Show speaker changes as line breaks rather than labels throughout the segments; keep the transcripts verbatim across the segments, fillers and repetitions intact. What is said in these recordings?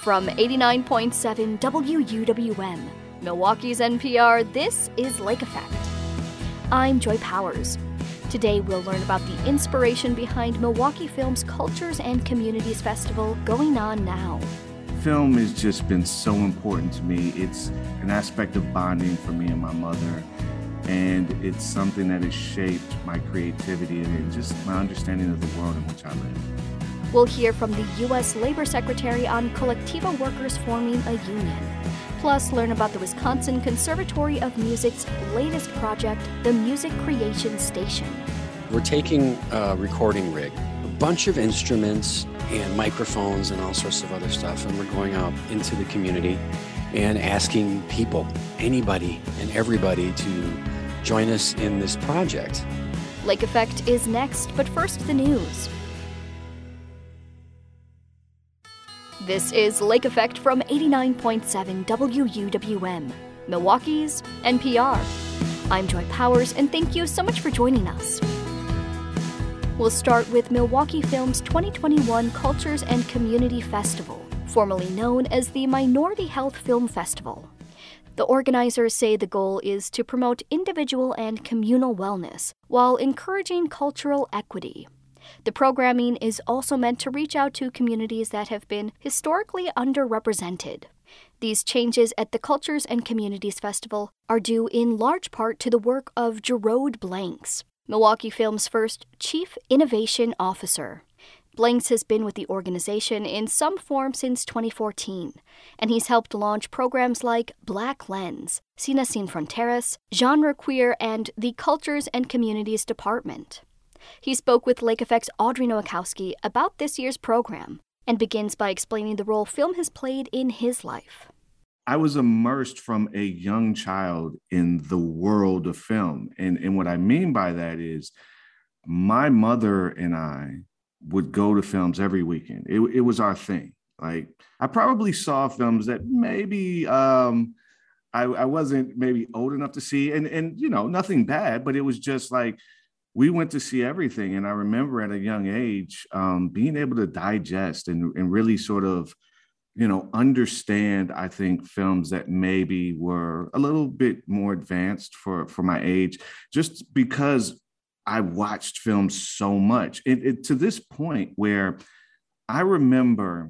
From eighty-nine point seven W U W M, Milwaukee's N P R, this is Lake Effect. I'm Joy Powers. Today we'll learn about the inspiration behind Milwaukee Film's Cultures and Communities Festival going on now.
Film has just been so important to me. It's an aspect of bonding for me and my mother, and it's something that has shaped my creativity and just my understanding of the world in which I live.
We'll hear from the U S Labor Secretary on Colectivo workers forming a union. Plus, learn about the Wisconsin Conservatory of Music's latest project, the Music Creation Station.
We're taking a recording rig, a bunch of instruments and microphones and all sorts of other stuff, and we're going out into the community and asking people, anybody and everybody, to join us in this project.
Lake Effect is next, but first the news. This is Lake Effect from eighty-nine point seven W U W M, Milwaukee's N P R. I'm Joy Powers, and thank you so much for joining us. We'll start with Milwaukee Film's twenty twenty-one Cultures and Community Festival, formerly known as the Minority Health Film Festival. The organizers say the goal is to promote individual and communal wellness while encouraging cultural equity. The programming is also meant to reach out to communities that have been historically underrepresented. These changes at the Cultures and Communities Festival are due in large part to the work of Jerrode Blanks, Milwaukee Film's first Chief Innovation Officer. Blanks has been with the organization in some form since twenty fourteen, and he's helped launch programs like Black Lens, Cine Sin Fronteras, Genre Queer, and the Cultures and Communities Department. He spoke with Lake Effect's Audrey Nowakowski about this year's program and begins by explaining the role film has played in his life.
I was immersed from a young child in the world of film. And, and what I mean by that is my mother and I would go to films every weekend. It, it was our thing. Like, I probably saw films that maybe um, I, I wasn't maybe old enough to see. And, and, you know, nothing bad, but it was just like, we went to see everything. And I remember at a young age, um, being able to digest and, and really sort of, you know, understand, I think, films that maybe were a little bit more advanced for, for my age, just because I watched films so much. It, it, to this point where I remember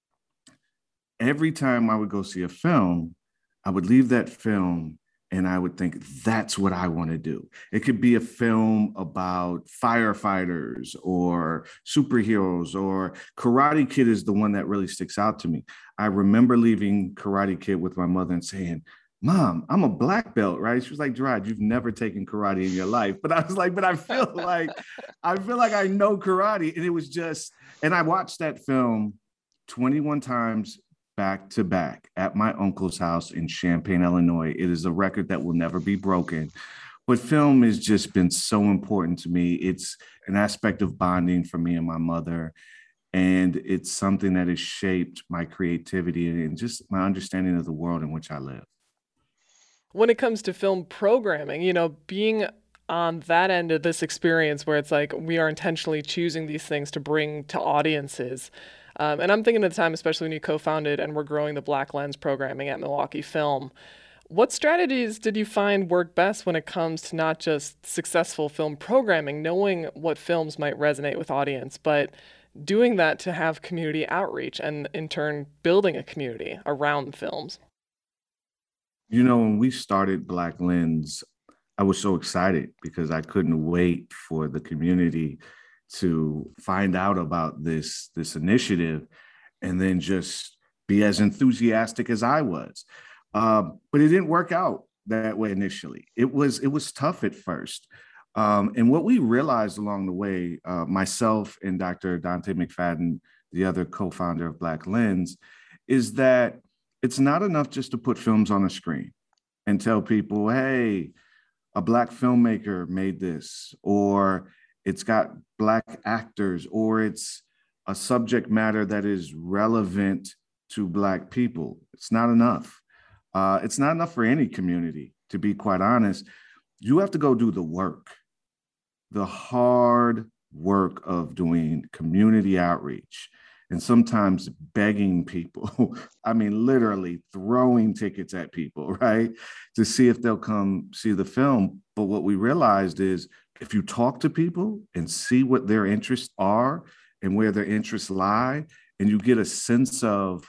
every time I would go see a film, I would leave that film and I would think, that's what I want to do. It could be a film about firefighters or superheroes, or Karate Kid is the one that really sticks out to me. I remember leaving Karate Kid with my mother and saying, Mom, I'm a black belt, right? She was like, Gerard, you've never taken karate in your life. But I was like, but I feel like, I feel like I know karate. And it was just, and I watched that film twenty-one times back to back at my uncle's house in Champaign, Illinois. It is a record that will never be broken. But film has just been so important to me. It's an aspect of bonding for me and my mother. And it's something that has shaped my creativity and just my understanding of the world in which I live.
When it comes to film programming, you know, being on that end of this experience where it's like we are intentionally choosing these things to bring to audiences, Um, and I'm thinking at the time, especially when you co-founded and were growing the Black Lens programming at Milwaukee Film, what strategies did you find work best when it comes to not just successful film programming, knowing what films might resonate with audience, but doing that to have community outreach and in turn building a community around films?
You know, when we started Black Lens, I was so excited because I couldn't wait for the community to find out about this, this initiative and then just be as enthusiastic as I was. Uh, but it didn't work out that way initially. It was, it was tough at first. Um, and what we realized along the way, uh, myself and Doctor Dante McFadden, the other co-founder of Black Lens, is that it's not enough just to put films on a screen and tell people, hey, a Black filmmaker made this, or it's got Black actors, or it's a subject matter that is relevant to Black people. It's not enough. Uh, it's not enough for any community, to be quite honest. You have to go do the work, the hard work of doing community outreach and sometimes begging people. I mean, literally throwing tickets at people, right? To see if they'll come see the film. But what we realized is if you talk to people and see what their interests are and where their interests lie, and you get a sense of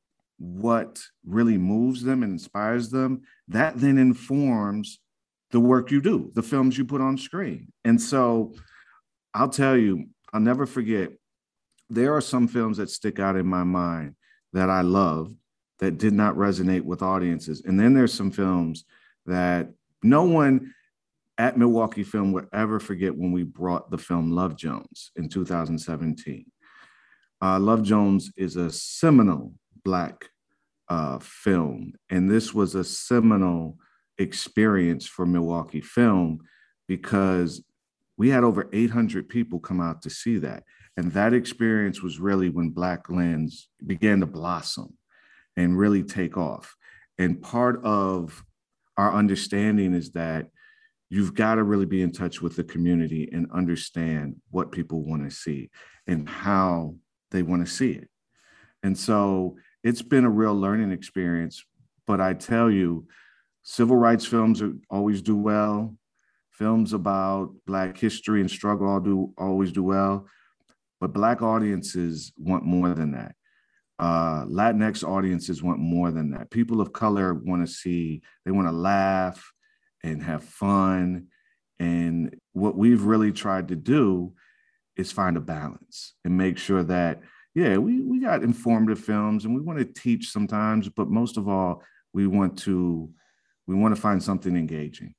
what really moves them and inspires them, that then informs the work you do, the films you put on screen. And so I'll tell you, I'll never forget, there are some films that stick out in my mind that I love that did not resonate with audiences. And then there's some films that no one at Milwaukee Film would ever forget when we brought the film Love Jones in two thousand seventeen. Uh, Love Jones is a seminal Black uh, film. And this was a seminal experience for Milwaukee Film because we had over eight hundred people come out to see that. And that experience was really when Black Lens began to blossom and really take off. And part of our understanding is that you've got to really be in touch with the community and understand what people want to see and how they want to see it. And so it's been a real learning experience. But I tell you, civil rights films are, always do well. Films about Black history and struggle all do, always do well. But Black audiences want more than that. Uh, Latinx audiences want more than that. People of color want to see, they want to laugh and have fun. And what we've really tried to do is find a balance and make sure that, yeah, we, we got informative films and we want to teach sometimes, but most of all, we want to, we want to find something engaging.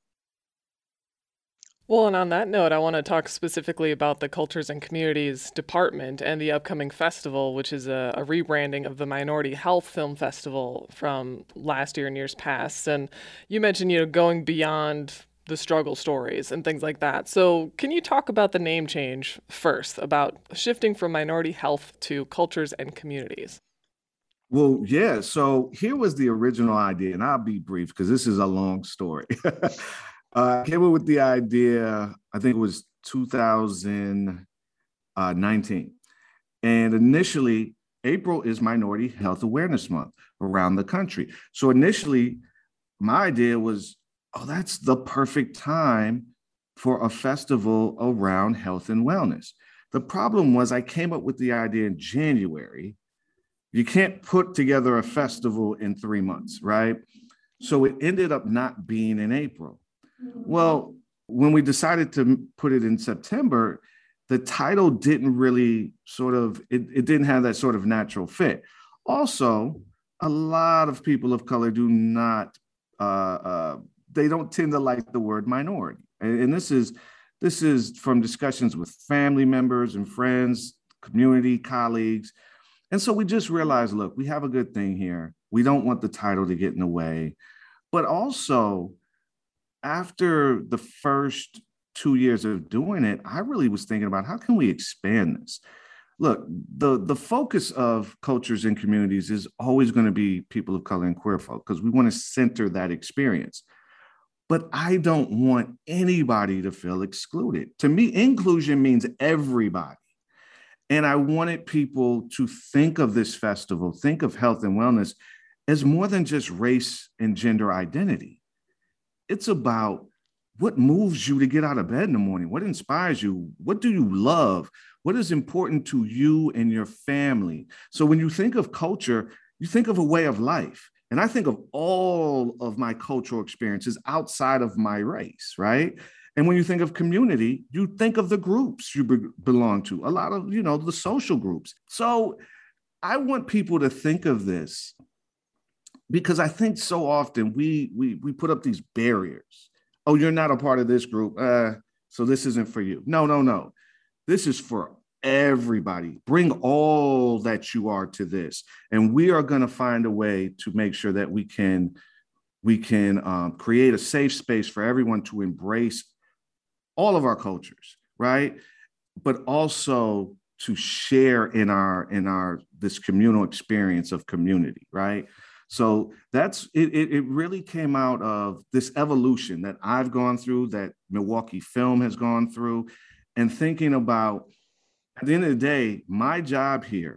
Well, and on that note, I want to talk specifically about the Cultures and Communities Department and the upcoming festival, which is a, a rebranding of the Minority Health Film Festival from last year and years past. And you mentioned, you know, going beyond the struggle stories and things like that. So can you talk about the name change first, about shifting from minority health to cultures and communities?
Well, yeah. So here was the original idea, and I'll be brief because this is a long story. Uh, I came up with the idea, I think it was two thousand nineteen. And initially, April is Minority Health Awareness Month around the country. So initially, my idea was, oh, that's the perfect time for a festival around health and wellness. The problem was I came up with the idea in January. You can't put together a festival in three months, right? So it ended up not being in April. Well, when we decided to put it in September, the title didn't really sort of, it, it didn't have that sort of natural fit. Also, a lot of people of color do not, uh, uh, they don't tend to like the word minority. And, and this is, this is from discussions with family members and friends, community, colleagues. And so we just realized, look, we have a good thing here. We don't want the title to get in the way, but also, after the first two years of doing it, I really was thinking about how can we expand this? Look, the, the focus of Cultures and Communities is always going to be people of color and queer folk because we want to center that experience. But I don't want anybody to feel excluded. To me, inclusion means everybody. And I wanted people to think of this festival, think of health and wellness as more than just race and gender identity. It's about what moves you to get out of bed in the morning, what inspires you, what do you love, what is important to you and your family. So when you think of culture, you think of a way of life. And I think of all of my cultural experiences outside of my race, right? And when you think of community, you think of the groups you be- belong to, a lot of, you know, the social groups. So I want people to think of this because I think so often we, we, we put up these barriers. Oh, you're not a part of this group, uh, so this isn't for you. No, no, no. This is for everybody. Bring all that you are to this. And we are going to find a way to make sure that we can, we can um, create a safe space for everyone to embrace all of our cultures, right? But also to share in our, in our, this communal experience of community, right? So that's, it, it, it really came out of this evolution that I've gone through, that Milwaukee Film has gone through, and thinking about, at the end of the day, my job here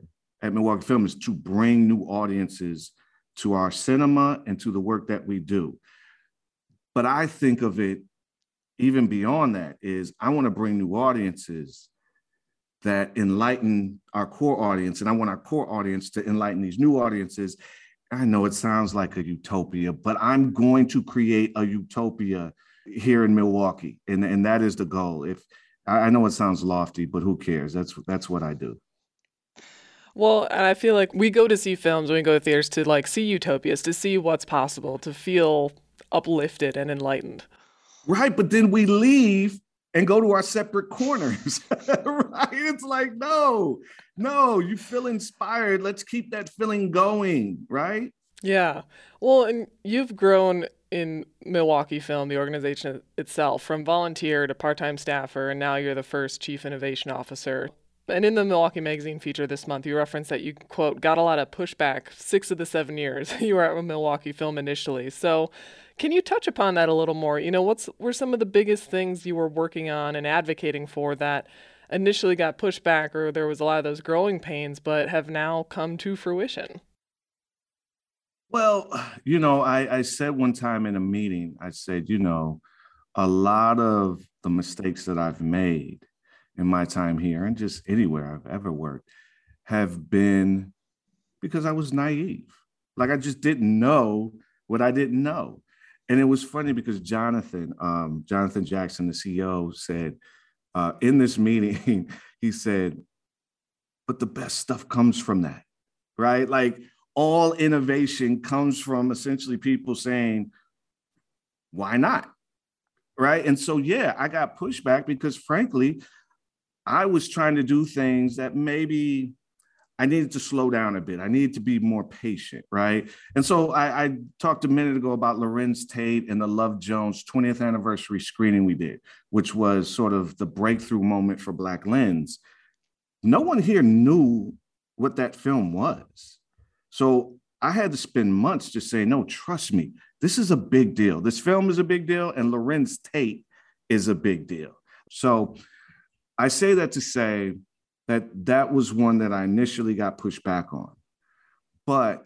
at Milwaukee Film is to bring new audiences to our cinema and to the work that we do. But I think of it even beyond that is I want to bring new audiences that enlighten our core audience. And I want our core audience to enlighten these new audiences. I know it sounds like a utopia, but I'm going to create a utopia here in Milwaukee. And, and that is the goal. If I know it sounds lofty, but who cares? That's that's what I do.
Well, and I feel like we go to see films, when we go to theaters to like see utopias, to see what's possible, to feel uplifted and enlightened.
Right, but then we leave and go to our separate corners, right? It's like, no, no, you feel inspired. Let's keep that feeling going, right?
Yeah. Well, and you've grown in Milwaukee Film, the organization itself, from volunteer to part-time staffer, and now you're the first chief innovation officer. And in the Milwaukee Magazine feature this month, you referenced that you, quote, got a lot of pushback six of the seven years you were at Milwaukee Film initially. So can you touch upon that a little more? You know, what's were some of the biggest things you were working on and advocating for that initially got pushed back, or there was a lot of those growing pains, but have now come to fruition?
Well, you know, I, I said one time in a meeting, I said, you know, a lot of the mistakes that I've made in my time here and just anywhere I've ever worked have been because I was naive. Like I just didn't know what I didn't know. And it was funny because Jonathan, um, Jonathan Jackson, the C E O, said uh, in this meeting, he said, but the best stuff comes from that, right? Like all innovation comes from essentially people saying, why not? Right. And so, yeah, I got pushback because frankly, I was trying to do things that maybe I needed to slow down a bit. I needed to be more patient, right? And so I, I talked a minute ago about Larenz Tate and the Love Jones twentieth anniversary screening we did, which was sort of the breakthrough moment for Black Lens. No one here knew what that film was. So I had to spend months just saying, no, trust me, this is a big deal. This film is a big deal, and Larenz Tate is a big deal. So I say that to say that that was one that I initially got pushed back on, but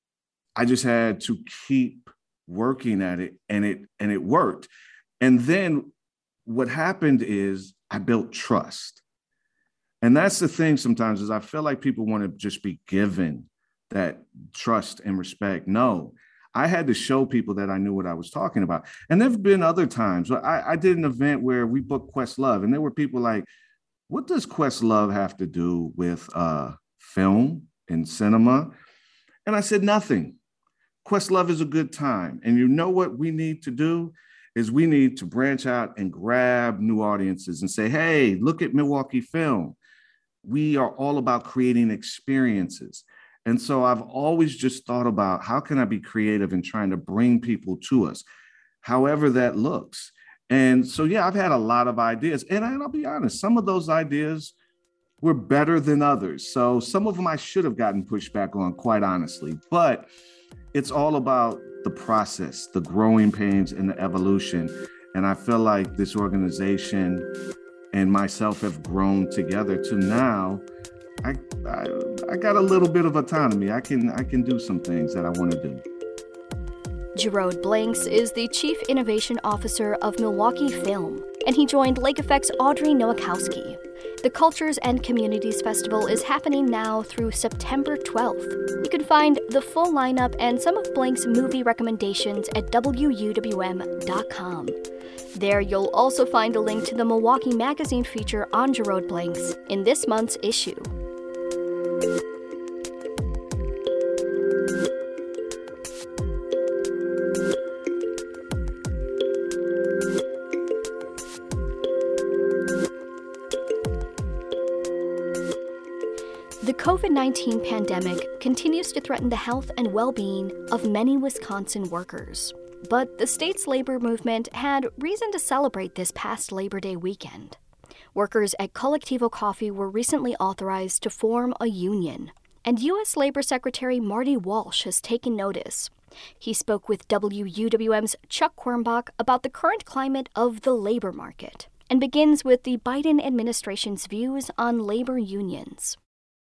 I just had to keep working at it, and it and it worked. And then what happened is I built trust. And that's the thing sometimes is I feel like people want to just be given that trust and respect. No, I had to show people that I knew what I was talking about. And there have been other times where I, I did an event where we booked Questlove, and there were people like, what does Questlove have to do with uh, film and cinema? And I said, nothing. Questlove is a good time. And you know what we need to do is we need to branch out and grab new audiences and say, hey, look at Milwaukee Film. We are all about creating experiences. And so I've always just thought about how can I be creative in trying to bring people to us, however that looks. And so, yeah, I've had a lot of ideas. And I'll be honest, some of those ideas were better than others. So some of them I should have gotten pushback on, quite honestly. But it's all about the process, the growing pains and the evolution. And I feel like this organization and myself have grown together to now I, I I got a little bit of autonomy. I can I can do some things that I want to do.
Jerode Blanks is the Chief Innovation Officer of Milwaukee Film, and he joined Lake Effect's Audrey Nowakowski. The Cultures and Communities Festival is happening now through September twelfth. You can find the full lineup and some of Blanks' movie recommendations at W U W M dot com. There you'll also find a link to the Milwaukee Magazine feature on Jerode Blanks in this month's issue. The COVID nineteen pandemic continues to threaten the health and well-being of many Wisconsin workers. But the state's labor movement had reason to celebrate this past Labor Day weekend. Workers at Collectivo Coffee were recently authorized to form a union, and U S Labor Secretary Marty Walsh has taken notice. He spoke with W U W M's Chuck Quirmbach about the current climate of the labor market, and begins with the Biden administration's views on labor unions.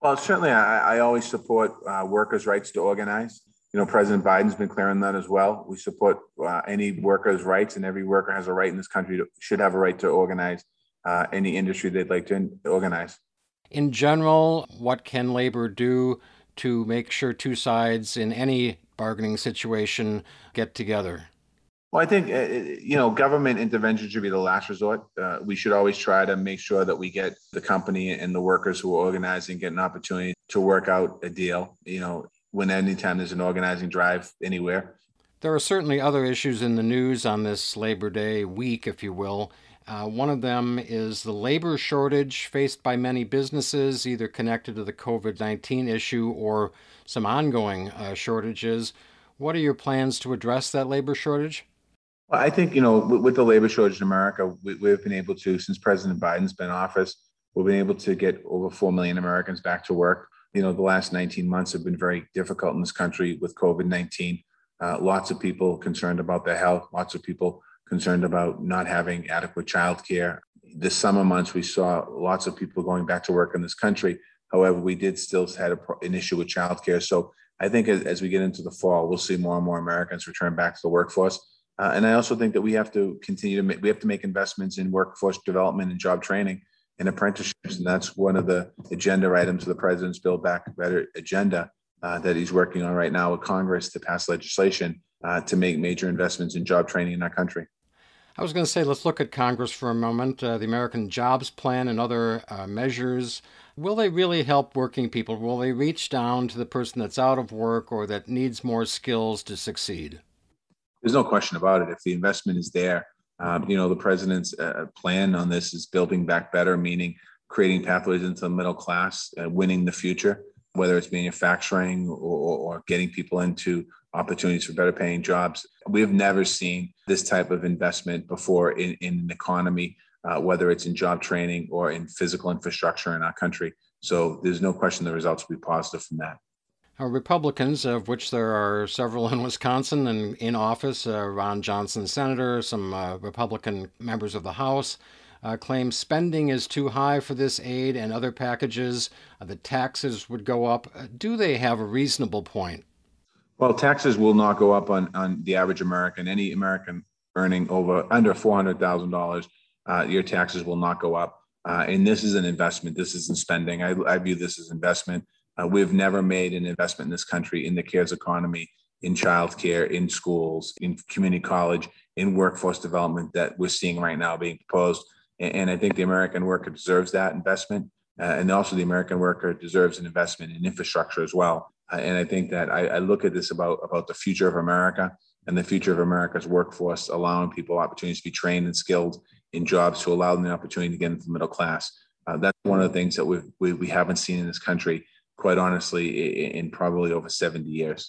Well, certainly, I, I always support uh, workers' rights to organize. You know, President Biden's been clear on that as well. We support uh, any workers' rights, and every worker has a right in this country to, should have a right to organize uh, any industry they'd like to in, organize.
In general, what can labor do to make sure two sides in any bargaining situation get together?
Well, I think, uh, you know, government intervention should be the last resort. Uh, we should always try to make sure that we get the company and the workers who are organizing get an opportunity to work out a deal, you know, when anytime there's an organizing drive anywhere.
There are certainly other issues in the news on this Labor Day week, if you will. Uh, one of them is the labor shortage faced by many businesses, either connected to the covid nineteen issue or some ongoing uh, shortages. What are your plans to address that labor shortage?
Well, I think, you know, with, with the labor shortage in America, we, we've been able to, since President Biden's been in office, we've been able to get over four million Americans back to work. You know, the last nineteen months have been very difficult in this country with covid nineteen. Uh, lots of people concerned about their health, lots of people concerned about not having adequate childcare. This summer months, we saw lots of people going back to work in this country. However, we did still had a, an issue with childcare. So I think as, as we get into the fall, we'll see more and more Americans return back to the workforce. Uh, and I also think that we have to continue to make, we have to make investments in workforce development and job training and apprenticeships. And that's one of the agenda items of the president's Build Back Better agenda uh, that he's working on right now with Congress to pass legislation uh, to make major investments in job training in our country.
I was going to say, let's look at Congress for a moment. Uh, the American Jobs Plan and other uh, measures, will they really help working people? Will they reach down to the person that's out of work or that needs more skills to succeed?
There's no question about it. If the investment is there, um, you know, the president's uh, plan on this is building back better, meaning creating pathways into the middle class, uh, winning the future, whether it's manufacturing or, or getting people into opportunities for better paying jobs. We've never seen this type of investment before in, in an economy, uh, whether it's in job training or in physical infrastructure in our country. So there's no question the results will be positive from that.
Uh, Republicans, of which there are several in Wisconsin and in office, uh, Ron Johnson, senator, some uh, Republican members of the House, uh, claim spending is too high for this aid and other packages. Uh, the taxes would go up. Uh, do they have a reasonable point?
Well, taxes will not go up on, on the average American. Any American earning over under four hundred thousand dollars, uh, your taxes will not go up. Uh, and this is an investment. This isn't spending. I, I view this as investment. Uh, we've never made an investment in this country in the CARES economy, in childcare, in schools, in community college, in workforce development that we're seeing right now being proposed. And, and I think the American worker deserves that investment. Uh, and also the American worker deserves an investment in infrastructure as well. Uh, and I think that I, I look at this about, about the future of America and the future of America's workforce, allowing people opportunities to be trained and skilled in jobs to allow them the opportunity to get into the middle class. Uh, that's one of the things that we've, we, we haven't seen in this country, quite honestly, in, in probably over seventy years.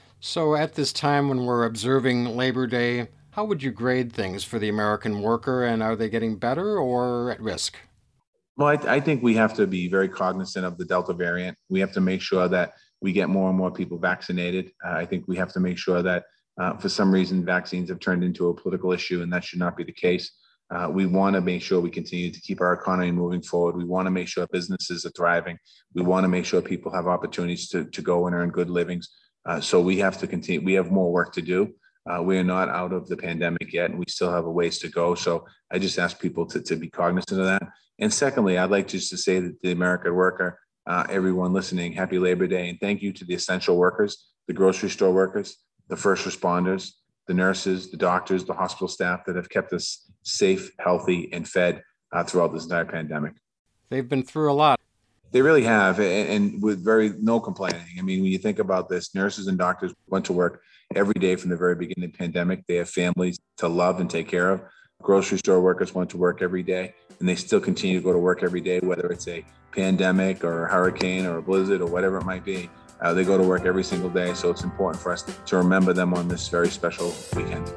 So at this time when we're observing Labor Day, how would you grade things for the American worker, and are they getting better or at risk?
Well, I, I think we have to be very cognizant of the Delta variant. We have to make sure that we get more and more people vaccinated. Uh, I think we have to make sure that uh, for some reason vaccines have turned into a political issue, and that should not be the case. Uh, we want to make sure we continue to keep our economy moving forward. We want to make sure businesses are thriving. We want to make sure people have opportunities to, to go and earn good livings. Uh, so we have to continue. We have more work to do. Uh, we are not out of the pandemic yet, and we still have a ways to go. So I just ask people to, to be cognizant of that. And secondly, I'd like just to say that the American worker, uh, everyone listening, happy Labor Day. And thank you to the essential workers, the grocery store workers, the first responders, the nurses, the doctors, the hospital staff that have kept us safe, healthy, and fed uh, throughout this entire pandemic.
They've been through a lot.
They really have, and, and with very no complaining. I mean, when you think about this, nurses and doctors went to work every day from the very beginning of the pandemic. They have families to love and take care of. Grocery store workers went to work every day, and they still continue to go to work every day, whether it's a pandemic or a hurricane or a blizzard or whatever it might be. Uh, they go to work every single day, so it's important for us to remember them on this very special weekend.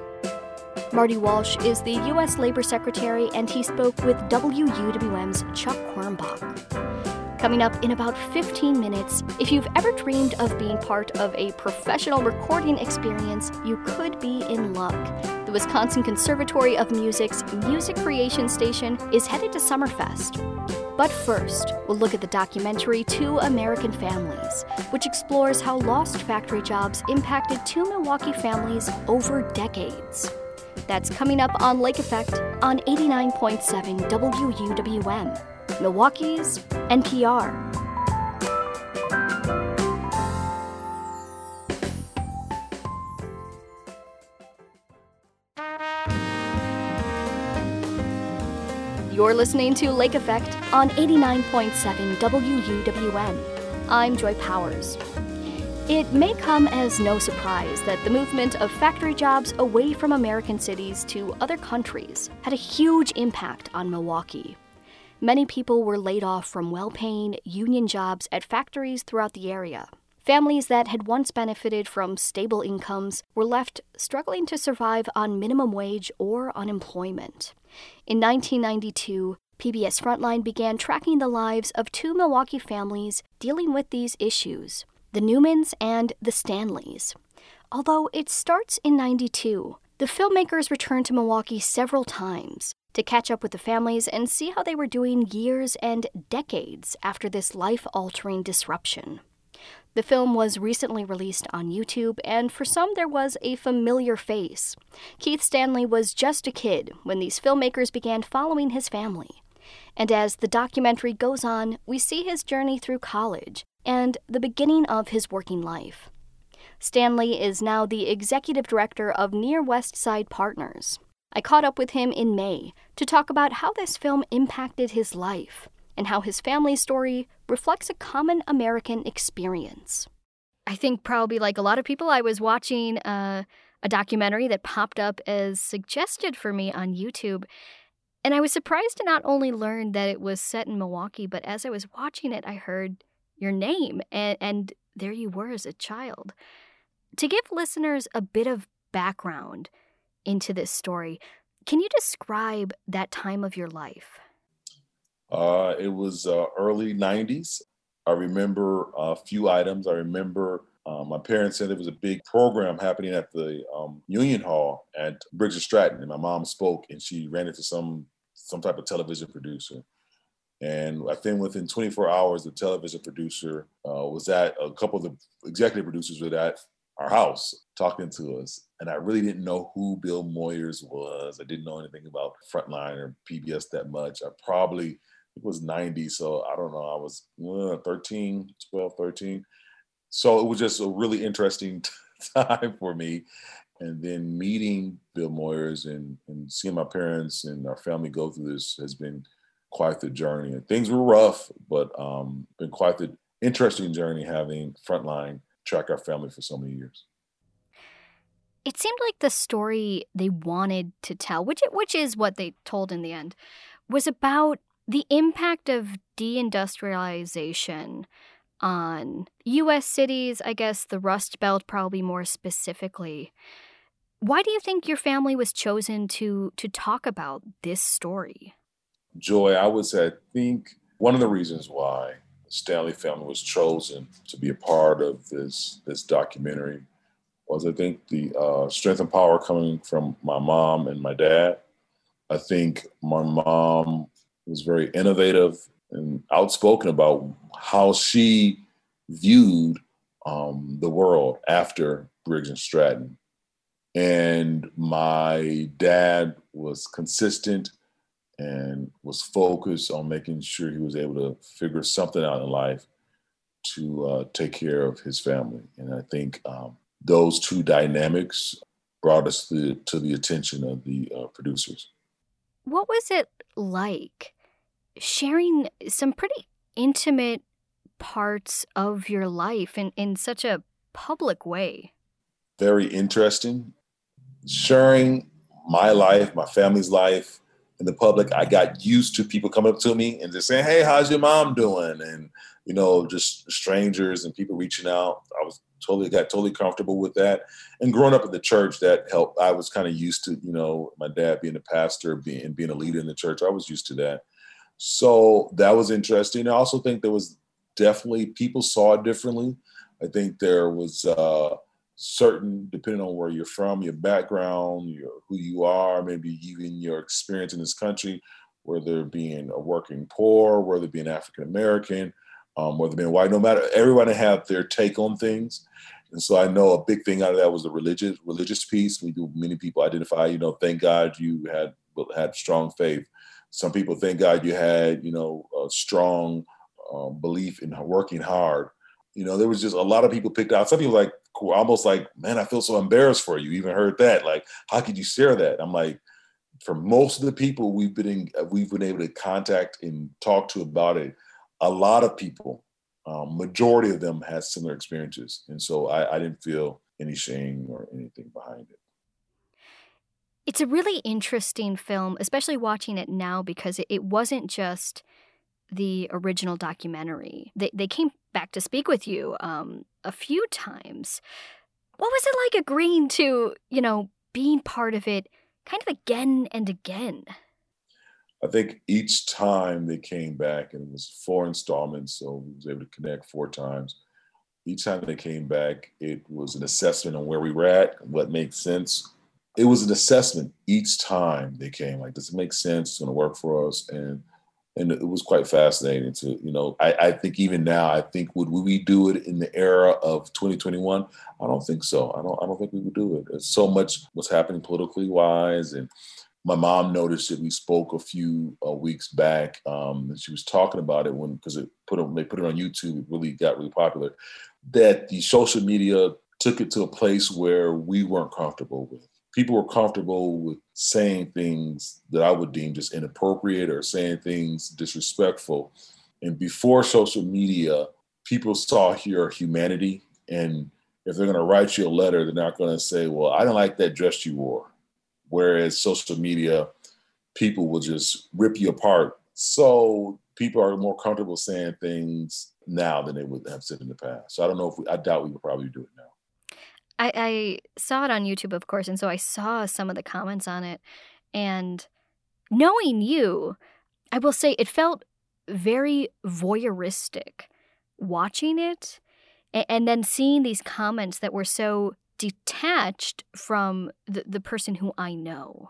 Marty Walsh is the U S Labor Secretary, and he spoke with W U W M's Chuck Quirmbach. Coming up in about fifteen minutes, if you've ever dreamed of being part of a professional recording experience, you could be in luck. The Wisconsin Conservatory of Music's Music Creation Station is headed to Summerfest. But first, we'll look at the documentary Two American Families, which explores how lost factory jobs impacted two Milwaukee families over decades. That's coming up on Lake Effect on eighty-nine point seven W U W M, Milwaukee's N P R. You're listening to Lake Effect on eighty-nine point seven W U W M. I'm Joy Powers. It may come as no surprise that the movement of factory jobs away from American cities to other countries had a huge impact on Milwaukee. Many people were laid off from well-paying union jobs at factories throughout the area. Families that had once benefited from stable incomes were left struggling to survive on minimum wage or unemployment. In nineteen ninety-two, P B S Frontline began tracking the lives of two Milwaukee families dealing with these issues, the Newmans and the Stanleys. Although it starts in ninety-two, the filmmakers returned to Milwaukee several times to catch up with the families and see how they were doing years and decades after this life-altering disruption. The film was recently released on YouTube, and for some there was a familiar face. Keith Stanley was just a kid when these filmmakers began following his family. And as the documentary goes on, we see his journey through college and the beginning of his working life. Stanley is now the executive director of Near West Side Partners. I caught up with him in May to talk about how this film impacted his life and how his family story reflects a common American experience. I think probably like a lot of people, I was watching uh, a documentary that popped up as suggested for me on YouTube, and I was surprised to not only learn that it was set in Milwaukee, but as I was watching it, I heard your name, and, and there you were as a child. To give listeners a bit of background into this story, can you describe that time of your life?
Uh, it was uh, early nineties. I remember a few items. I remember uh, my parents said there was a big program happening at the um, Union Hall at Briggs and Stratton, and my mom spoke, and she ran into some some type of television producer. And I think within twenty-four hours, the television producer uh, was at, a couple of the executive producers were at our house talking to us. And I really didn't know who Bill Moyers was. I didn't know anything about Frontline or P B S that much. I probably, it was ninety, so I don't know, I was uh, thirteen, twelve, thirteen. So it was just a really interesting time for me. And then meeting Bill Moyers and, and seeing my parents and our family go through this has been quite the journey. And things were rough, but um, been quite the interesting journey having Frontline track our family for so many years.
It seemed like the story they wanted to tell, which which is what they told in the end, was about the impact of deindustrialization on U S cities, I guess the Rust Belt probably more specifically. Why do you think your family was chosen to to talk about this story?
Joy, I would say, I think one of the reasons why the Stanley family was chosen to be a part of this, this documentary was, I think, the uh, strength and power coming from my mom and my dad. I think my mom was very innovative and outspoken about how she viewed um, the world after Briggs and Stratton. And my dad was consistent and was focused on making sure he was able to figure something out in life to uh, take care of his family. And I think um, those two dynamics brought us to, to the attention of the uh, producers.
What was it like sharing some pretty intimate parts of your life in, in such a public way?
Very interesting. Sharing my life, my family's life in the public, I got used to people coming up to me and just saying, "Hey, how's your mom doing?" And, you know, just strangers and people reaching out. I was totally, got totally comfortable with that. And growing up in the church, that helped. I was kind of used to, you know, my dad being a pastor being, and being a leader in the church. I was used to that. So that was interesting. I also think there was definitely, people saw it differently. I think there was uh, certain, depending on where you're from, your background, your, who you are, maybe even your experience in this country, whether being a working poor, whether being African American, um, whether being white, no matter, everyone have their take on things. And so I know a big thing out of that was the religious religious piece. We do many people identify, you know, thank God you had had strong faith. Some people, thank God you had, you know, a strong um, belief in working hard. You know, there was just a lot of people picked out. Some people like almost like, man, I feel so embarrassed for you. You even heard that. Like, how could you share that? I'm like, for most of the people we've been in, we've been able to contact and talk to about it, a lot of people, um, majority of them had similar experiences. And so I, I didn't feel any shame or anything behind it.
It's a really interesting film, especially watching it now, because it, it wasn't just the original documentary. They, they came back to speak with you um, a few times. What was it like agreeing to, you know, being part of it kind of again and again?
I think each time they came back, and it was four installments, so we was able to connect four times. Each time they came back, it was an assessment on where we were at, what makes sense. It was an assessment each time they came. Like, does it make sense? It's going to work for us, and and it was quite fascinating to, you know. I, I think even now, I think would we do it in the era of twenty twenty-one? I don't think so. I don't. I don't think we would do it. There's so much what's happening politically wise, and my mom noticed that we spoke a few uh, weeks back, um, and she was talking about it when because it put it, they put it on YouTube. It really got really popular. That the social media took it to a place where we weren't comfortable with. People were comfortable with saying things that I would deem just inappropriate or saying things disrespectful. And before social media, people saw your humanity. And if they're going to write you a letter, they're not going to say, well, I don't like that dress you wore. Whereas social media, people will just rip you apart. So people are more comfortable saying things now than they would have said in the past. So I don't know if we, I doubt we would probably do it now.
I, I saw it on YouTube, of course, and so I saw some of the comments on it. And knowing you, I will say it felt very voyeuristic watching it and, and then seeing these comments that were so detached from the, the person who I know.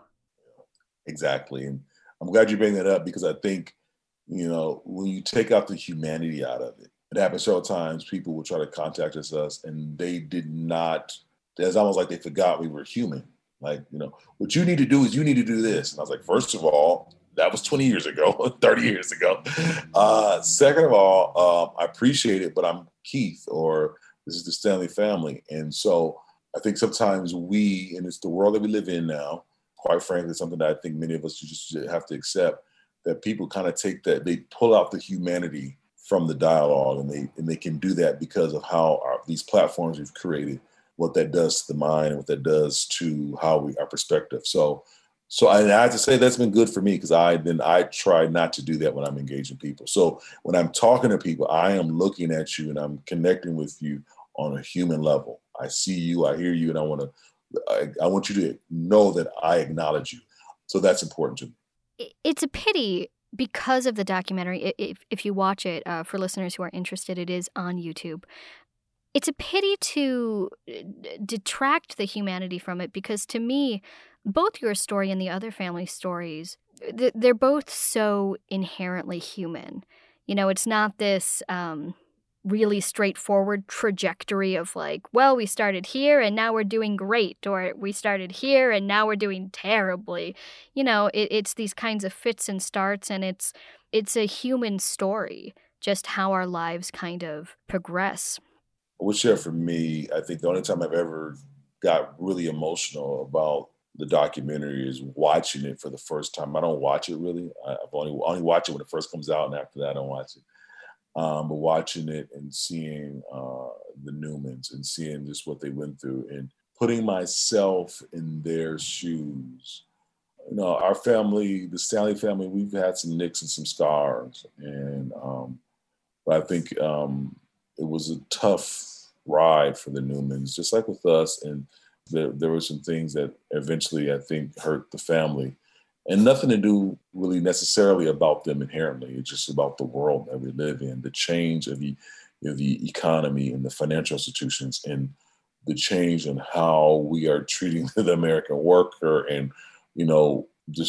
Exactly. And I'm glad you bring that up because I think, you know, when you take out the humanity out of it, it happened several times. People would try to contact us and they did not, it's almost like they forgot we were human. Like, you know, what you need to do is you need to do this. And I was like, first of all, that was twenty years ago, thirty years ago. Uh, second of all, uh, I appreciate it, but I'm Keith, or this is the Stanley family. And so I think sometimes we, and it's the world that we live in now, quite frankly, something that I think many of us just have to accept, that people kind of take that, they pull out the humanity from the dialogue, and they and they can do that because of how our, these platforms we've created, what that does to the mind and what that does to how we, our perspective. So, so I, I have to say that's been good for me because I then I try not to do that when I'm engaging people. So when I'm talking to people, I am looking at you and I'm connecting with you on a human level. I see you, I hear you, and I want to, I, I want you to know that I acknowledge you. So that's important to me.
It's a pity. Because of the documentary, if, if you watch it, uh, for listeners who are interested, it is on YouTube. It's a pity to detract the humanity from it because to me, both your story and the other family stories, they're both so inherently human. You know, it's not this um, really straightforward trajectory of like, well, we started here and now we're doing great, or we started here and now we're doing terribly. You know, it, it's these kinds of fits and starts, and it's it's a human story, just how our lives kind of progress.
I would share for me, I think the only time I've ever got really emotional about the documentary is watching it for the first time. I don't watch it really. I've only only watch it when it first comes out, and after that I don't watch it. Um, but watching it and seeing uh, the Newmans and seeing just what they went through and putting myself in their shoes. You know, our family, the Stanley family, we've had some nicks and some scars. And um, but I think um, it was a tough ride for the Newmans, just like with us. And there, there were some things that eventually I think hurt the family. And nothing to do really necessarily about them inherently. It's just about the world that we live in, the change of the, of the economy and the financial institutions, and the change in how we are treating the American worker, and, you know, just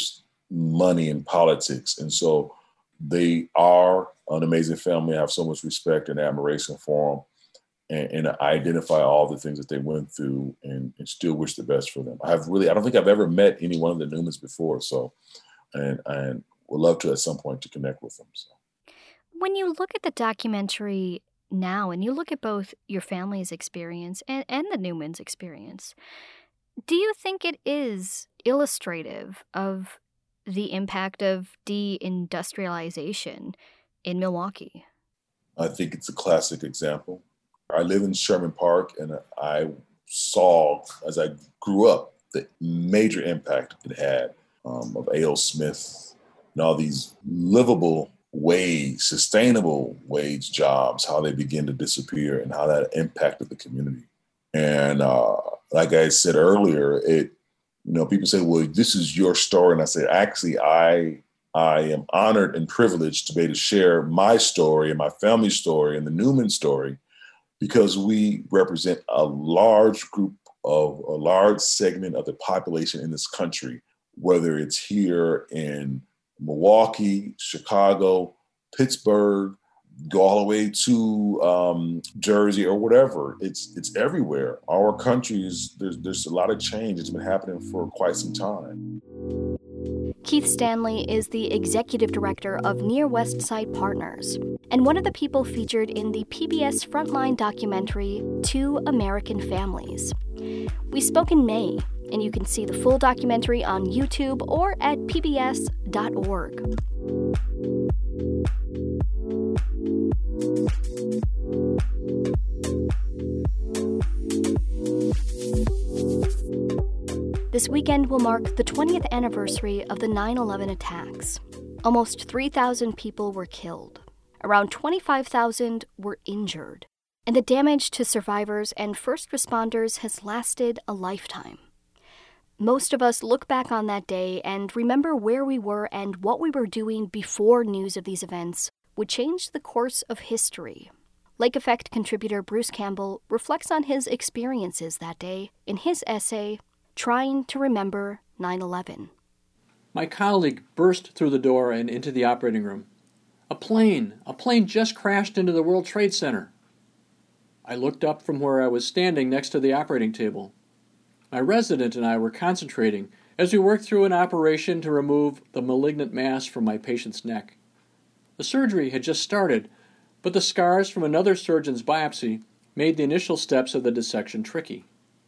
money and politics. And so they are an amazing family. I have so much respect and admiration for them. And, and I identify all the things that they went through and, and still wish the best for them. I've really, I don't think I've ever met any one of the Newmans before. So, and, and would love to at some point to connect with them. So.
When you look at the documentary now and you look at both your family's experience and, and the Newmans' experience, do you think it is illustrative of the impact of deindustrialization in Milwaukee?
I think it's a classic example. I live in Sherman Park, and I saw, as I grew up, the major impact it had um, of A L. Smith and all these livable wage, sustainable wage jobs, how they begin to disappear and how that impacted the community. And uh, like I said earlier, it, you know, people say, well, this is your story. And I said, actually, I I am honored and privileged to be able to share my story and my family's story and the Newman story, because we represent a large group of a large segment of the population in this country, whether it's here in Milwaukee, Chicago, Pittsburgh, go all the way to um, Jersey or whatever. It's it's everywhere. Our country is, there's, there's a lot of change. It's been happening for quite some time.
Keith Stanley is the executive director of Near West Side Partners and one of the people featured in the P B S Frontline documentary, Two American Families. We spoke in May, and you can see the full documentary on YouTube or at P B S dot org. This weekend will mark the twentieth anniversary of the nine eleven attacks. Almost three thousand people were killed. Around twenty-five thousand were injured. And the damage to survivors and first responders has lasted a lifetime. Most of us look back on that day and remember where we were and what we were doing before news of these events would change the course of history. Lake Effect contributor Bruce Campbell reflects on his experiences that day in his essay, Trying to Remember nine eleven.
My colleague burst through the door and into the operating room. A plane! A plane just crashed into the World Trade Center. I looked up from where I was standing next to the operating table. My resident and I were concentrating as we worked through an operation to remove the malignant mass from my patient's neck. The surgery had just started, but the scars from another surgeon's biopsy made the initial steps of the dissection tricky.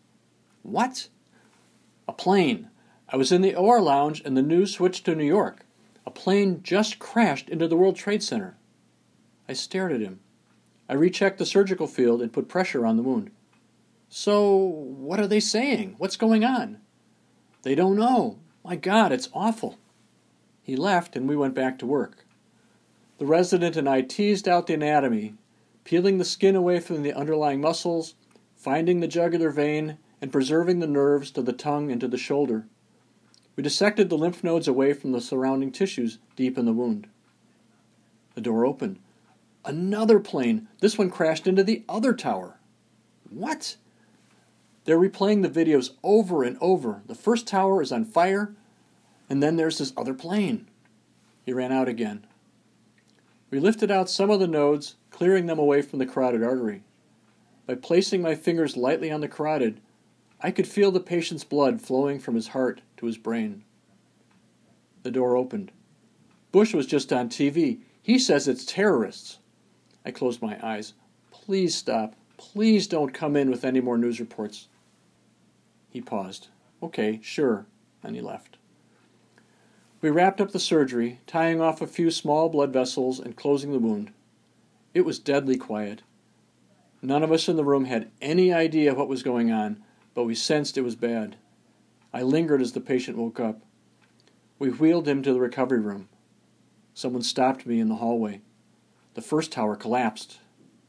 What? A plane. I was in the O R lounge and the news switched to New York. A plane just crashed into the World Trade Center. I stared at him. I rechecked the surgical field and put pressure on the wound. So, what are they saying? What's going on? They don't know. My God, it's awful. He left and we went back to work. The resident and I teased out the anatomy, peeling the skin away from the underlying muscles, finding the jugular vein, and preserving the nerves to the tongue and to the shoulder. We dissected the lymph nodes away from the surrounding tissues deep in the wound. The door opened. Another plane. This one crashed into the other tower. What? They're replaying the videos over and over. The first tower is on fire, and then there's this other plane. He ran out again. We lifted out some of the nodes, clearing them away from the carotid artery. By placing my fingers lightly on the carotid, I could feel the patient's blood flowing from his heart to his brain. The door opened. Bush was just on T V. He says it's terrorists. I closed my eyes. Please stop. Please don't come in with any more news reports. He paused. Okay, sure. And he left. We wrapped up the surgery, tying off a few small blood vessels and closing the wound. It was deadly quiet. None of us in the room had any idea what was going on, but we sensed it was bad. I lingered as the patient woke up. We wheeled him to the recovery room. Someone stopped me in the hallway. The first tower collapsed.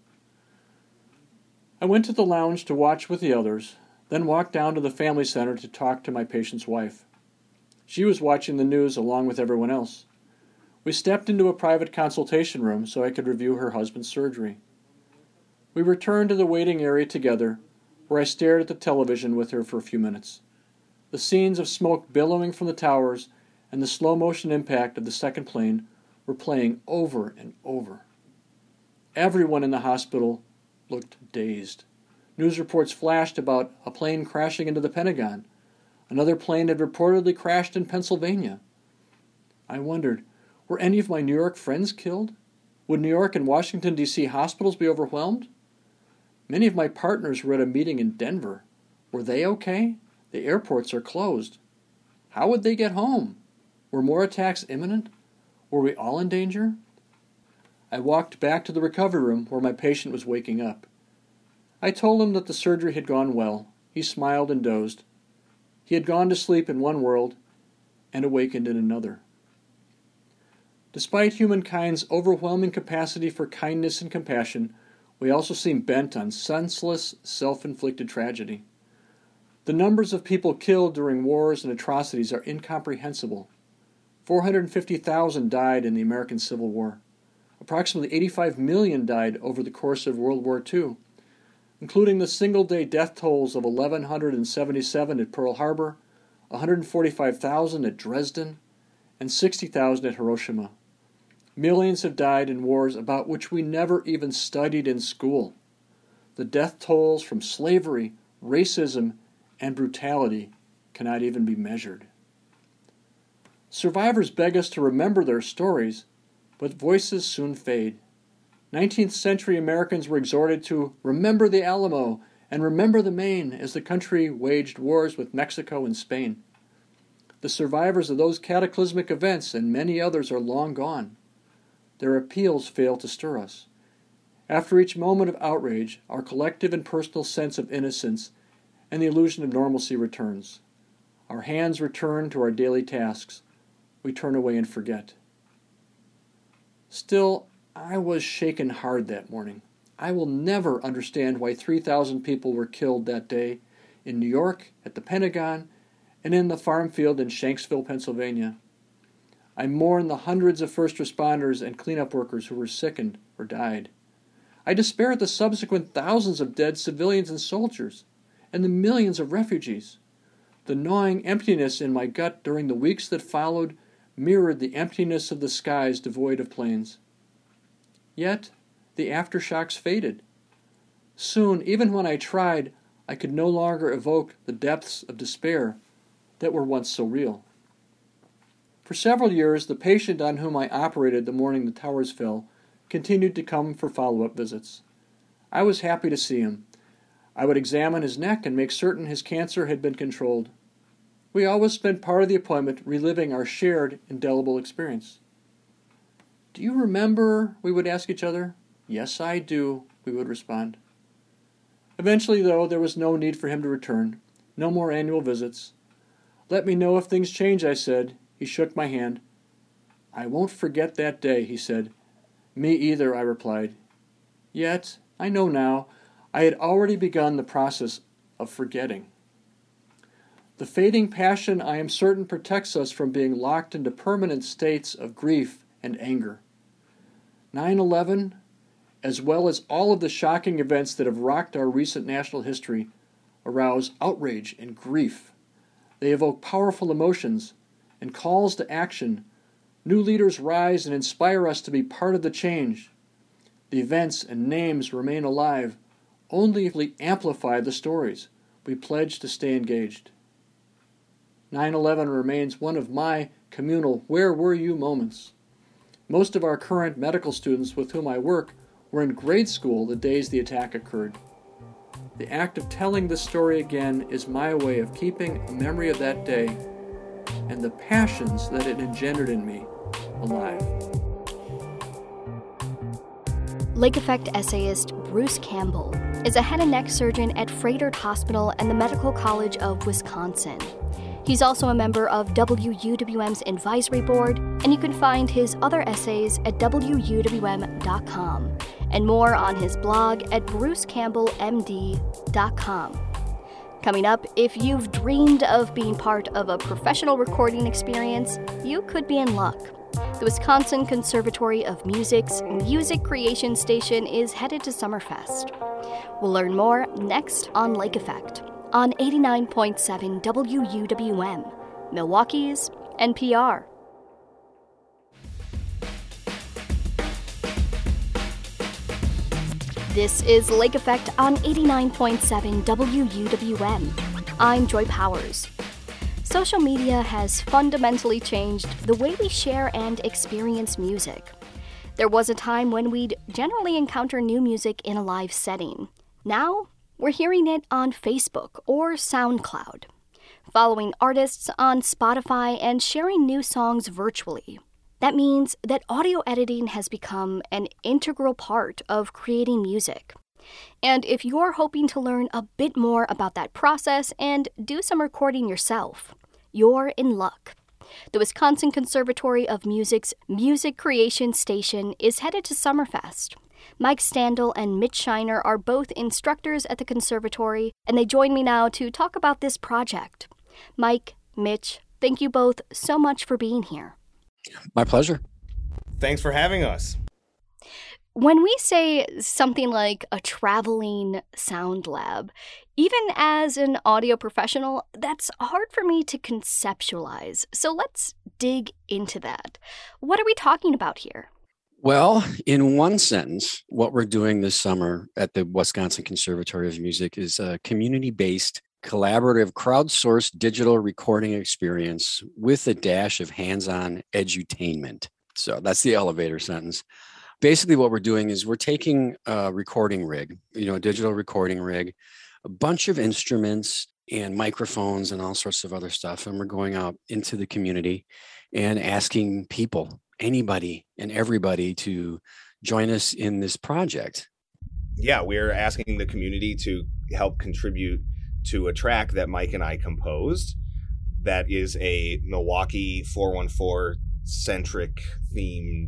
I went to the lounge to watch with the others, then walked down to the family center to talk to my patient's wife. She was watching the news along with everyone else. We stepped into a private consultation room so I could review her husband's surgery. We returned to the waiting area together, where I stared at the television with her for a few minutes. The scenes of smoke billowing from the towers and the slow-motion impact of the second plane were playing over and over. Everyone in the hospital looked dazed. News reports flashed about a plane crashing into the Pentagon. Another plane had reportedly crashed in Pennsylvania. I wondered, were any of my New York friends killed? Would New York and Washington, D C hospitals be overwhelmed? Many of my partners were at a meeting in Denver. Were they okay? The airports are closed. How would they get home? Were more attacks imminent? Were we all in danger? I walked back to the recovery room where my patient was waking up. I told him that the surgery had gone well. He smiled and dozed. He had gone to sleep in one world and awakened in another. Despite humankind's overwhelming capacity for kindness and compassion, we also seem bent on senseless, self-inflicted tragedy. The numbers of people killed during wars and atrocities are incomprehensible. four hundred fifty thousand died in the American Civil War. Approximately eighty-five million died over the course of World War Two, including the single-day death tolls of eleven seventy-seven at Pearl Harbor, one hundred forty-five thousand at Dresden, and sixty thousand at Hiroshima. Millions have died in wars about which we never even studied in school. The death tolls from slavery, racism, and brutality cannot even be measured. Survivors beg us to remember their stories, but voices soon fade. nineteenth century Americans were exhorted to remember the Alamo and remember the Maine as the country waged wars with Mexico and Spain. The survivors of those cataclysmic events and many others are long gone. Their appeals fail to stir us. After each moment of outrage, our collective and personal sense of innocence and the illusion of normalcy returns. Our hands return to our daily tasks. We turn away and forget. Still, I was shaken hard that morning. I will never understand why three thousand people were killed that day in New York, at the Pentagon, and in the farm field in Shanksville, Pennsylvania. I mourn the hundreds of first responders and cleanup workers who were sickened or died. I despair at the subsequent thousands of dead civilians and soldiers, and the millions of refugees. The gnawing emptiness in my gut during the weeks that followed mirrored the emptiness of the skies devoid of planes. Yet, the aftershocks faded. Soon, even when I tried, I could no longer evoke the depths of despair that were once so real. For several years, the patient on whom I operated the morning the towers fell continued to come for follow-up visits. I was happy to see him. I would examine his neck and make certain his cancer had been controlled. We always spent part of the appointment reliving our shared, indelible experience. "Do you remember?" we would ask each other. "Yes, I do," we would respond. Eventually, though, there was no need for him to return. No more annual visits. "Let me know if things change," I said. He shook my hand. "I won't forget that day," he said. "Me either," I replied. Yet, I know now, I had already begun the process of forgetting. The fading passion, I am certain, protects us from being locked into permanent states of grief and anger. nine eleven, as well as all of the shocking events that have rocked our recent national history, arouse outrage and grief. They evoke powerful emotions and calls to action. New leaders rise and inspire us to be part of the change. The events and names remain alive only if we amplify the stories. We pledge to stay engaged. nine eleven remains one of my communal "where were you" moments. Most of our current medical students with whom I work were in grade school the days the attack occurred. The act of telling the story again is my way of keeping a memory of that day and the passions that it engendered in me alive.
Lake Effect essayist Bruce Campbell is a head and neck surgeon at Froedtert Hospital and the Medical College of Wisconsin. He's also a member of W U W M's advisory board, and you can find his other essays at W U W M dot com and more on his blog at bruce campbell m d dot com. Coming up, if you've dreamed of being part of a professional recording experience, you could be in luck. The Wisconsin Conservatory of Music's Music Creation Station is headed to Summerfest. We'll learn more next on Lake Effect on eighty-nine point seven W U W M, Milwaukee's N P R. This is Lake Effect on eighty-nine point seven W U W M. I'm Joy Powers. Social media has fundamentally changed the way we share and experience music. There was a time when we'd generally encounter new music in a live setting. Now, we're hearing it on Facebook or SoundCloud, following artists on Spotify and sharing new songs virtually. That means that audio editing has become an integral part of creating music. And if you're hoping to learn a bit more about that process and do some recording yourself, you're in luck. The Wisconsin Conservatory of Music's Music Creation Station is headed to Summerfest. Mike Standel and Mitch Shiner are both instructors at the conservatory, and they join me now to talk about this project. Mike, Mitch, thank you both so much for being here.
My pleasure.
Thanks for having us.
When we say something like a traveling sound lab, even as an audio professional, that's hard for me to conceptualize. So let's dig into that. What are we talking about here?
Well, in one sentence, what we're doing this summer at the Wisconsin Conservatory of Music is a community-based, collaborative, crowdsourced digital recording experience with a dash of hands-on edutainment. So that's the elevator sentence. Basically, what we're doing is we're taking a recording rig, you know, a digital recording rig, a bunch of instruments and microphones and all sorts of other stuff, and we're going out into the community and asking people, anybody and everybody, to join us in this project.
Yeah, we're asking the community to help contribute to a track that Mike and I composed that is a Milwaukee four one four centric themed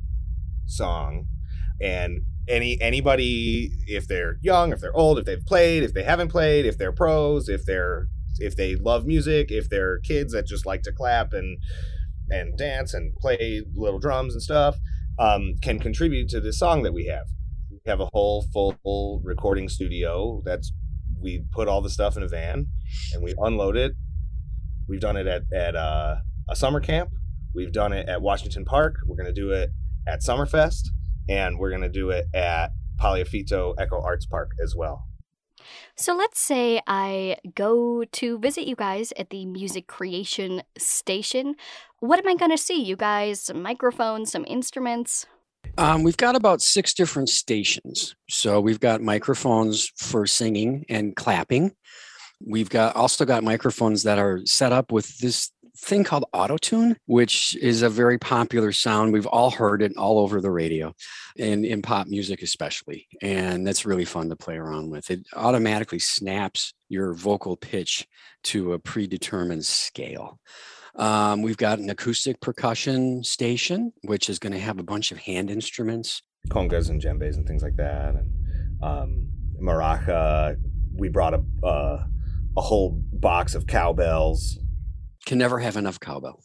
song. And any anybody, if they're young, if they're old, if they've played, if they haven't played, if they're pros, if they're if they love music, if they're kids that just like to clap and and dance and play little drums and stuff, um, can contribute to this song that we have. We have a whole full recording studio that's we put all the stuff in a van and we unload it. We've done it at, at uh, a summer camp. We've done it at Washington Park. We're going to do it at Summerfest, and we're going to do it at Paliafito Echo Arts Park as well.
So let's say I go to visit you guys at the Music Creation Station. What am I going to see? You guys, some microphones, some instruments?
Um, we've got about six different stations. So we've got microphones for singing and clapping. We've got also got microphones that are set up with this thing called Auto-Tune, which is a very popular sound. We've all heard it all over the radio and in pop music especially. And that's really fun to play around with. It automatically snaps your vocal pitch to a predetermined scale. Um, we've got an acoustic percussion station, which is going to have a bunch of hand instruments.
Congas and djembes and things like that. And um, maraca. We brought a, uh, a whole box of cowbells.
Can never have enough cowbell.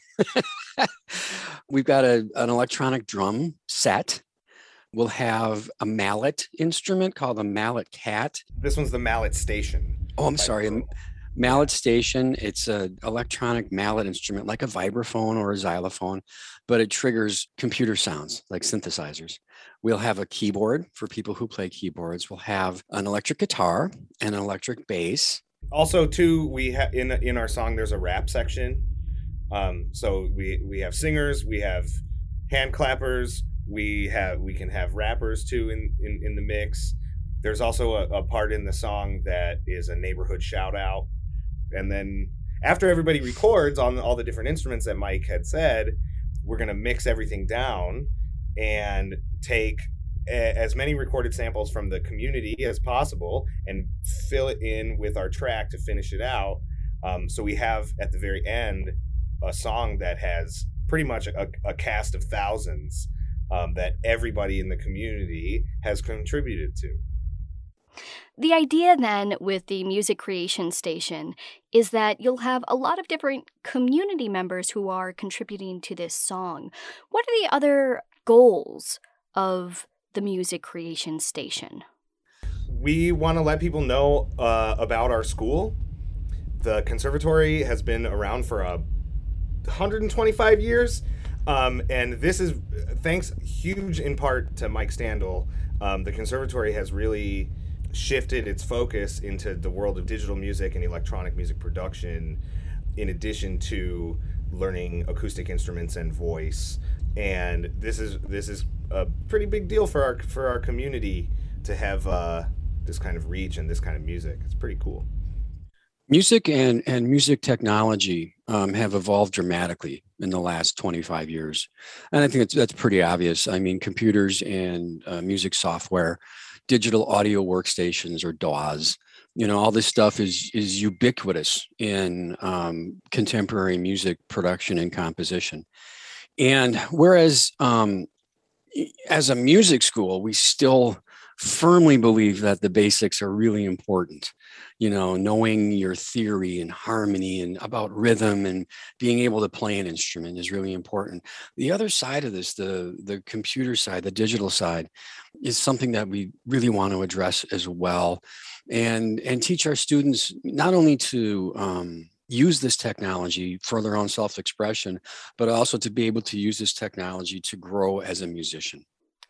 We've got a, an electronic drum set. We'll have a mallet instrument called a mallet cat.
This one's the mallet station.
Oh, I'm sorry. A mallet station. It's an electronic mallet instrument like a vibraphone or a xylophone, but it triggers computer sounds like synthesizers. We'll have a keyboard for people who play keyboards. We'll have an electric guitar and an electric bass.
Also, too, we have in in our song there's a rap section. Um, so we we have singers, we have hand clappers, we have we can have rappers too in in, in the mix. There's also a, a part in the song that is a neighborhood shout out, and then after everybody records on all the different instruments that Mike had said, we're gonna mix everything down and take as many recorded samples from the community as possible and fill it in with our track to finish it out. Um, so we have at the very end a song that has pretty much a, a cast of thousands um, that everybody in the community has contributed to.
The idea then with the Music Creation Station is that you'll have a lot of different community members who are contributing to this song. What are the other goals of the Music Creation Station?
We want to let people know uh, about our school. The conservatory has been around for a one hundred twenty-five years. Um, and this is thanks huge in part to Mike Standel. Um, the conservatory has really shifted its focus into the world of digital music and electronic music production, in addition to learning acoustic instruments and voice. And this is this is a pretty big deal for our for our community to have uh, this kind of reach and this kind of music. It's pretty cool.
Music and, and music technology um, have evolved dramatically in the last twenty-five years. And I think that's, that's pretty obvious. I mean, computers and uh, music software, digital audio workstations or D A Ws, you know, all this stuff is, is ubiquitous in um, contemporary music production and composition. And whereas um, as a music school, we still firmly believe that the basics are really important. You know, knowing your theory and harmony and about rhythm and being able to play an instrument is really important. The other side of this, the, the computer side, the digital side, is something that we really want to address as well, and, and teach our students not only to um, use this technology for their own self-expression, but also to be able to use this technology to grow as a musician.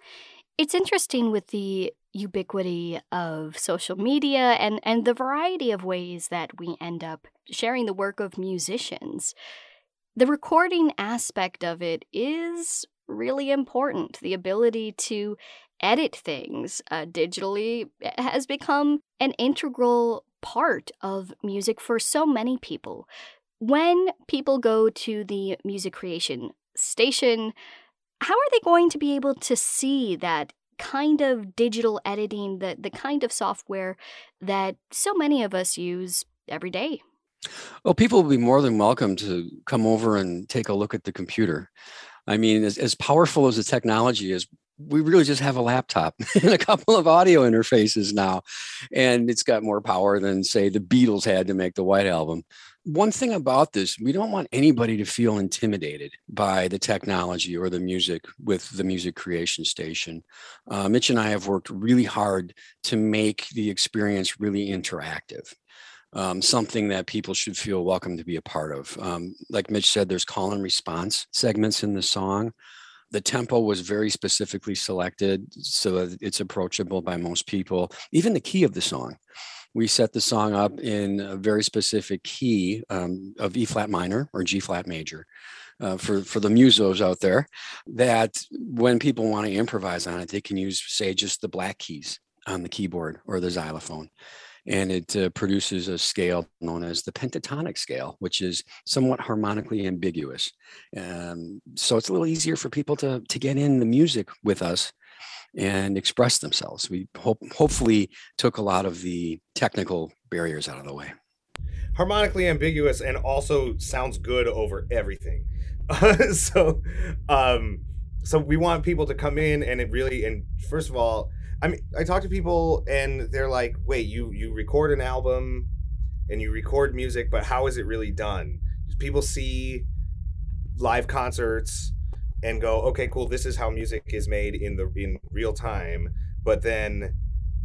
It's interesting with the ubiquity of social media and, and the variety of ways that we end up sharing the work of musicians. The recording aspect of it is really important. The ability to edit things uh, digitally has become an integral part of music for so many people. When people go to the music creation station, how are they going to be able to see that kind of digital editing, the, the kind of software that so many of us use every day?
Well, people will be more than welcome to come over and take a look at the computer. I mean, as, as powerful as the technology is, we really just have a laptop and a couple of audio interfaces now. And it's got more power than, say, the Beatles had to make the White Album. One thing about this, we don't want anybody to feel intimidated by the technology or the music with the music creation station. Uh, Mitch and I have worked really hard to make the experience really interactive. Um, something that people should feel welcome to be a part of. Um, like Mitch said, there's call and response segments in the song. The tempo was very specifically selected so that it's approachable by most people. Even the key of the song. We set the song up in a very specific key um, of E flat minor or G flat major. Uh, for, for the musos out there, that when people want to improvise on it, they can use, say, just the black keys on the keyboard or the xylophone. And it uh, produces a scale known as the pentatonic scale, which is somewhat harmonically ambiguous. Um, so it's a little easier for people to, to get in the music with us and express themselves. We hope, hopefully took a lot of the technical barriers out of the way.
Harmonically ambiguous and also sounds good over everything. Uh, so, um, so we want people to come in and it really, and first of all, I mean, I talk to people and they're like, wait, you, you record an album and you record music, but how is it really done? People see live concerts and go, okay, cool. This is how music is made in the, in real time. But then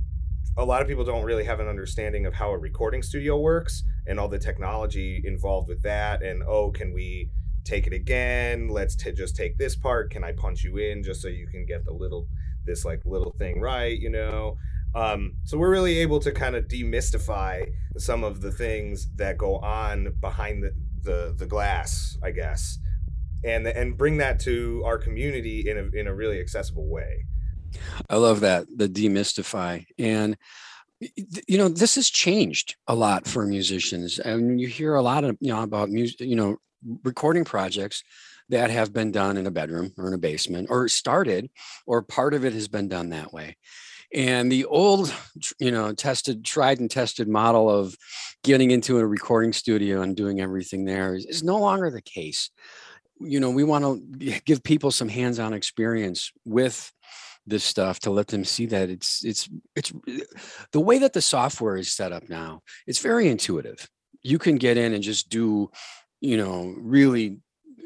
a lot of people don't really have an understanding of how a recording studio works and all the technology involved with that. And, oh, can we take it again? Let's t- just take this part. Can I punch you in just so you can get the little, this like little thing right, you know? Um, so we're really able to kind of demystify some of the things that go on behind the, the, the glass, I guess, and, and bring that to our community in a, in a really accessible way.
I love that, the demystify. And, you know, this has changed a lot for musicians. And you hear a lot of, you know, about music, you know, recording projects that have been done in a bedroom or in a basement or started, or part of it has been done that way. And the old, you know, tested, tried and tested model of getting into a recording studio and doing everything there is, is no longer the case. You know, we want to give people some hands-on experience with this stuff to let them see that it's, it's, it's the way that the software is set up now. It's very intuitive. You can get in and just do, you know, really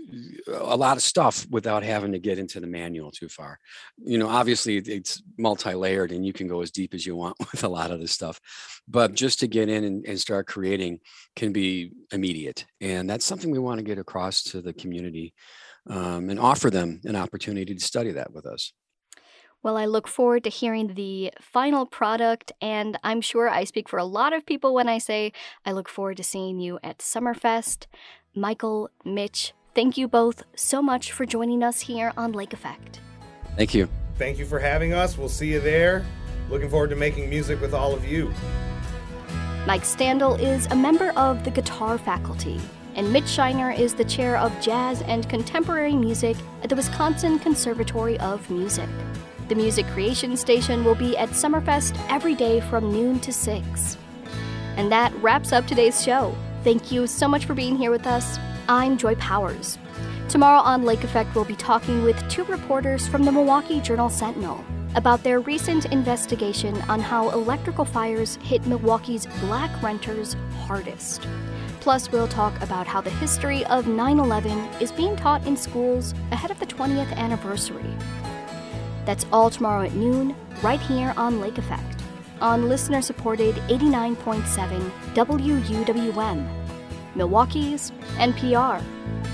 a lot of stuff without having to get into the manual too far. You know, obviously it's multi-layered and you can go as deep as you want with a lot of this stuff, but just to get in and, and start creating can be immediate. And that's something we want to get across to the community um, and offer them an opportunity to study that with us.
Well, I look forward to hearing the final product, and I'm sure I speak for a lot of people when I say I look forward to seeing you at Summerfest. Michael, Mitch, thank you both so much for joining us here on Lake Effect.
Thank you.
Thank you for having us. We'll see you there. Looking forward to making music with all of you.
Mike Standel is a member of the guitar faculty, and Mitch Shiner is the chair of jazz and contemporary music at the Wisconsin Conservatory of Music. The Music Creation Station will be at Summerfest every day from noon to six. And that wraps up today's show. Thank you so much for being here with us. I'm Joy Powers. Tomorrow on Lake Effect, we'll be talking with two reporters from the Milwaukee Journal-Sentinel about their recent investigation on how electrical fires hit Milwaukee's black renters hardest. Plus, we'll talk about how the history of nine eleven is being taught in schools ahead of the twentieth anniversary. That's all tomorrow at noon, right here on Lake Effect, on listener-supported eighty-nine point seven W U W M, Milwaukee's N P R.